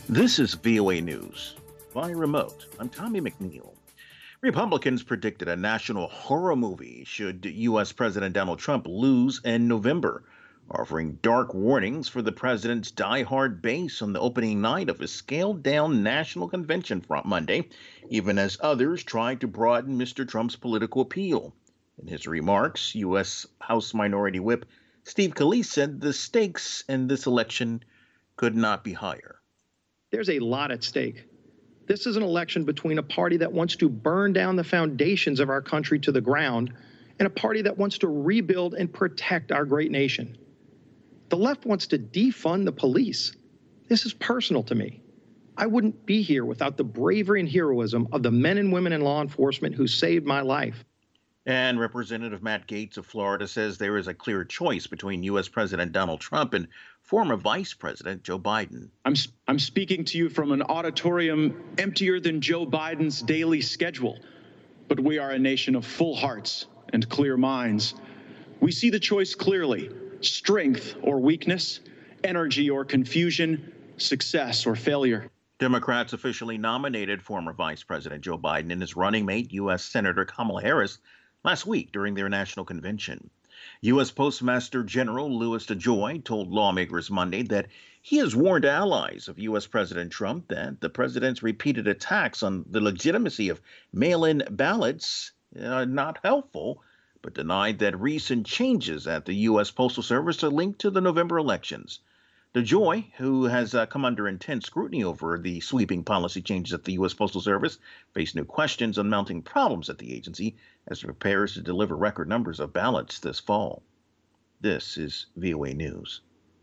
This is VOA News. By remote, I'm Tommy McNeil. Republicans predicted a national horror movie should U.S. President Donald Trump lose in November, offering dark warnings for the president's die-hard base on the opening night of his scaled-down national convention front Monday, even as others tried to broaden Mr. Trump's political appeal. In his remarks, U.S. House Minority Whip Steve Scalise said the stakes in this election could not be higher. There's a lot at stake. This is an election between a party that wants to burn down the foundations of our country to the ground and a party that wants to rebuild and protect our great nation. The left wants to defund the police. This is personal to me. I wouldn't be here without the bravery and heroism of the men and women in law enforcement who saved my life. And Representative Matt Gaetz of Florida says there is a clear choice between U.S. President Donald Trump and former Vice President Joe Biden. I'm speaking to you from an auditorium emptier than Joe Biden's daily schedule. But we are a nation of full hearts and clear minds. We see the choice clearly: strength or weakness, energy or confusion, success or failure. Democrats officially nominated former Vice President Joe Biden and his running mate, U.S. Senator Kamala Harris, last week during their national convention. U.S. Postmaster General Louis DeJoy told lawmakers Monday that he has warned allies of U.S. President Trump that the president's repeated attacks on the legitimacy of mail-in ballots are not helpful, but denied that recent changes at the U.S. Postal Service are linked to the November elections. DeJoy, who has come under intense scrutiny over the sweeping policy changes at the U.S. Postal Service, faced new questions on mounting problems at the agency as it prepares to deliver record numbers of ballots this fall. This is VOA News.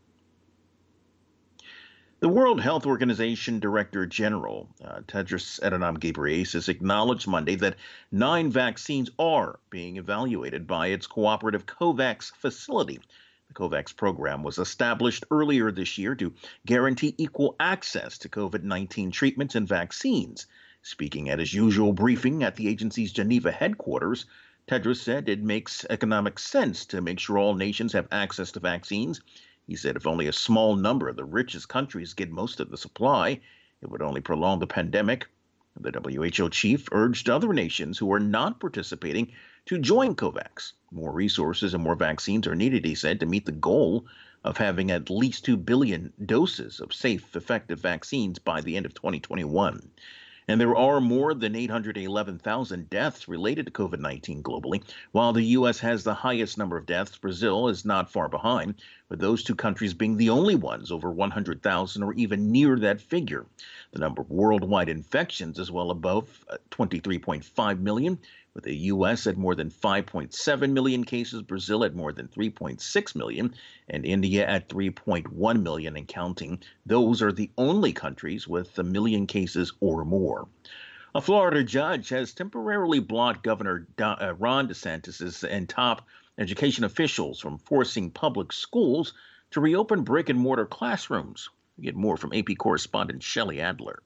The World Health Organization Director General, Tedros Adhanom Ghebreyesus, acknowledged Monday that 9 vaccines are being evaluated by its cooperative COVAX facility. The COVAX program was established earlier this year to guarantee equal access to COVID-19 treatments and vaccines. Speaking at his usual briefing at the agency's Geneva headquarters, Tedros said it makes economic sense to make sure all nations have access to vaccines. He said if only a small number of the richest countries get most of the supply, it would only prolong the pandemic. The WHO chief urged other nations who are not participating to join COVAX. More resources and more vaccines are needed, he said, to meet the goal of having at least 2 billion doses of safe, effective vaccines by the end of 2021. And there are more than 811,000 deaths related to COVID-19 globally. While the U.S. has the highest number of deaths, Brazil is not far behind, with those two countries being the only ones over 100,000 or even near that figure. The number of worldwide infections is well above 23.5 million, with the U.S. at more than 5.7 million cases, Brazil at more than 3.6 million, and India at 3.1 million and counting. Those are the only countries with a million cases or more. A Florida judge has temporarily blocked Governor Ron DeSantis and top education officials from forcing public schools to reopen brick-and-mortar classrooms. We get more from AP correspondent Shelley Adler.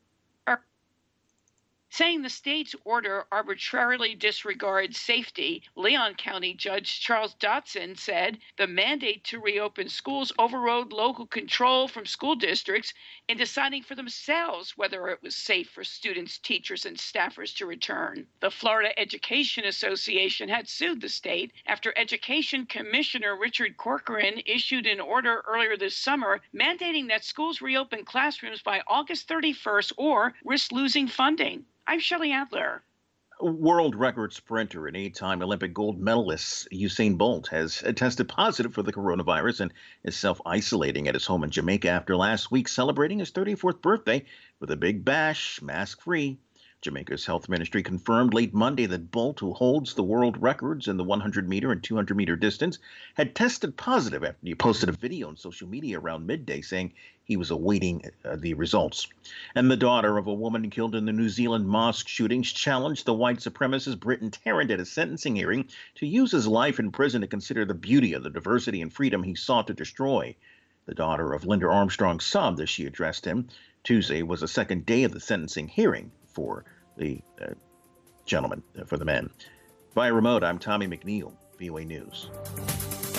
Saying the state's order arbitrarily disregards safety, Leon County Judge Charles Dotson said the mandate to reopen schools overrode local control from school districts in deciding for themselves whether it was safe for students, teachers, and staffers to return. The Florida Education Association had sued the state after Education Commissioner Richard Corcoran issued an order earlier this summer mandating that schools reopen classrooms by August 31st or risk losing funding. I'm Shelley Adler. World record sprinter and 8-time Olympic gold medalist Usain Bolt has tested positive for the coronavirus and is self-isolating at his home in Jamaica after last week celebrating his 34th birthday with a big bash, mask-free. Jamaica's health ministry confirmed late Monday that Bolt, who holds the world records in the 100-meter and 200-meter distance, had tested positive after he posted a video on social media around midday saying he was awaiting the results. And the daughter of a woman killed in the New Zealand mosque shootings challenged the white supremacist Britton Tarrant at a sentencing hearing to use his life in prison to consider the beauty of the diversity and freedom he sought to destroy. The daughter of Linda Armstrong sobbed as she addressed him. Tuesday was the second day of the sentencing hearing for the gentleman, for the men. Via remote, I'm Tommy McNeil, VOA News.